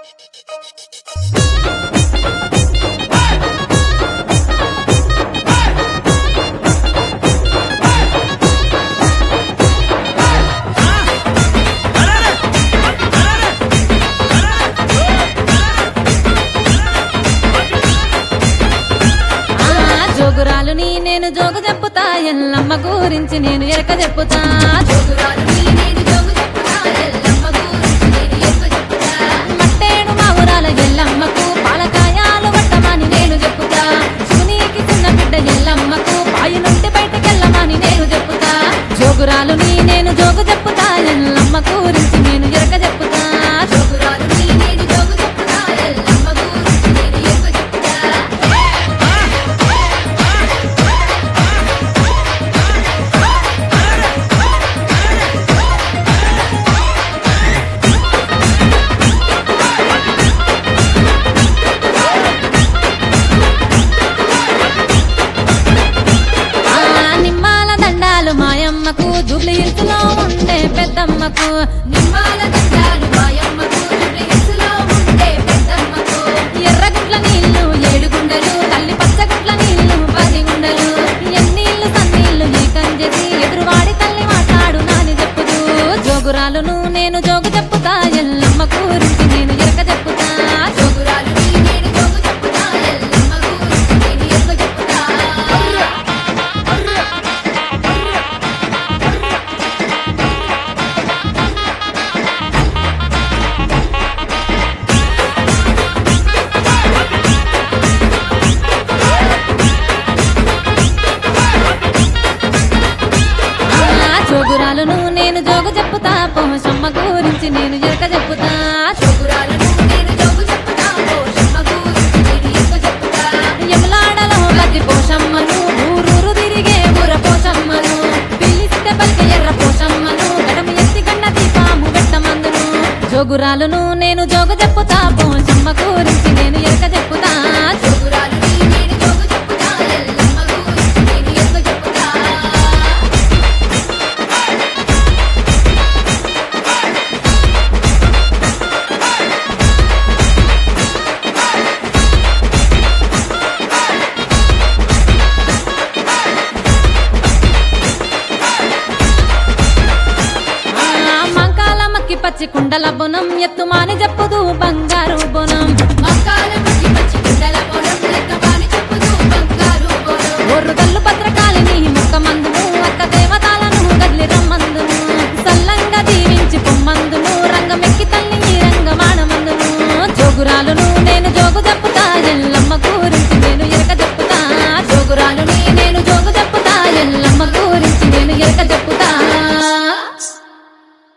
జోగురాలుని నేను జోగు చెప్పుతా ఎల్లమ్మ గురించి నేను ఎరక చెప్పుతా మట్టేడు మా ఊరాల ఎల్లమ్మకు పాలకాయాలు వట్టమని నేను చెప్పుతా శివునికి చిన్న బిడ్డ ఎల్లమ్మకు పాయి నుండి బయటకెళ్ళమని నేను చెప్పుతా జోగురాలుని నేను జోగు చెప్పుతా ఎల్లమ్మ గురించి నేను ఎరక చెప్పుతా మాయమ్మకు జూబ్లీ హిల్స్ లో ఉండే పెద్దమ్మకు ఎర్రగుట్ల నీళ్లు 7 గుండెలు తల్లి పచ్చగుట్ల నీళ్లు 10 గుండెలు ఎన్నీళ్లు సన్నీళ్లు ఏకంజేసి ఎదురువాడి తల్లి మాట్లాడు నాని చెప్పుదు జోగురాలును నేను జోగు చెప్పుతా ఎల్లమ్మ గురించి నేను ఎరక చెప్పుతా జోగురాలును నేను జోగు చెప్పుతా పోషమ్మ గురించి నేను ఎరక చెప్పుతా యమలాడలో గది పోషమ్మను ఊరూరు తిరిగే ఊర పోషమ్మను పిలిస్తే పలికి ఎర్ర పోషమ్మను గడమి ఎత్తి గండ దీపాము పెట్టమందును జోగురాలును నేను జోగు చెప్పుతా పోషమ్మ గురించి నేను ఎరక చెప్పుతా పచ్చి కుండల బొనం ఎత్తుమాని చెప్పుదు బంగారు బొనం